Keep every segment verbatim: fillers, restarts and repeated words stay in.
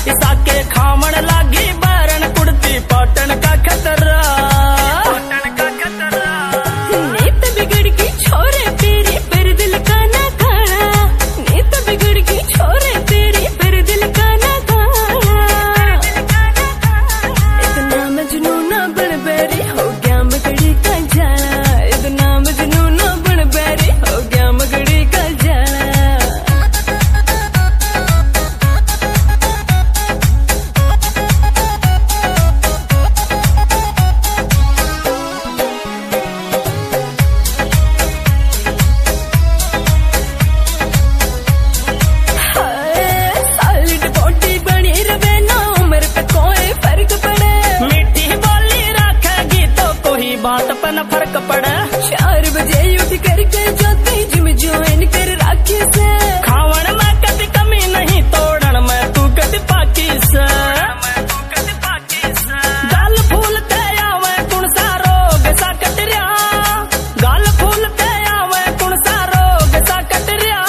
इसा के खामण लागी बारण कुड़ती पाटन का खतरा। पाटन का खतरा नीत बिगड़ की छोरे तेरी पर दिल का ना खाना। नीत बिगड़ की छोरे तेरी पर दिल का ना खाना। इतना मजनू ना बन बैरी हो गया मगड़ी का जाना। इतना मजनू ना बन बैरी हो गया मगड़ी का जाना। बात पर न फर्क पड़े। चार बजे उठ करके जाती जिम ज्वाइन कर राखी से। खावण में कभी कमी नहीं तोड़न में तू कभी पाकी से। गाल फूल ते आवे कुण सा रोग सा कटरिया। गाल फूल ते आवे कुण सा रोग सा कटरिया।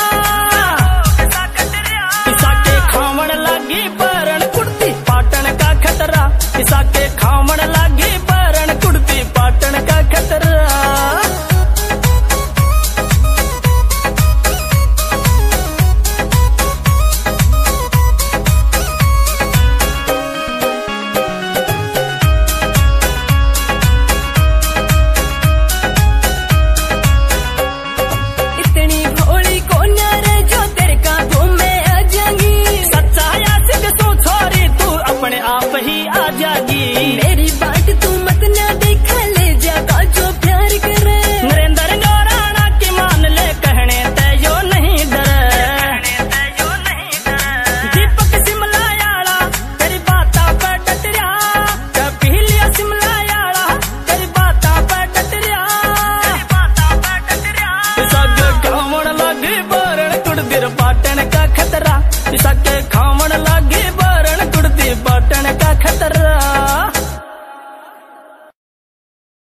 इसा के खावण लागी बारण कुड़ती पाटन का खतरा। इसा के खावण लागी बारण कुड़ती पाटन का खतरा। इतनी भोली को नारे जो तेरे काबू में आ जाएगी। सच्चा या सिद्ध तू छोरी तू अपने आप ही आ जाएगी। मेरी बात तू मत ना देखा ले जागा जो प्यार करे। नरेंद्र गौराना की मान ले कहने ते यो नहीं डरे। दीपक शिमला याला तेरी बाता पे डटरिया। कपिलिया शिमला याला तेरी बाता पे डटरिया। सग खावण लगे बारण कुड़ दिर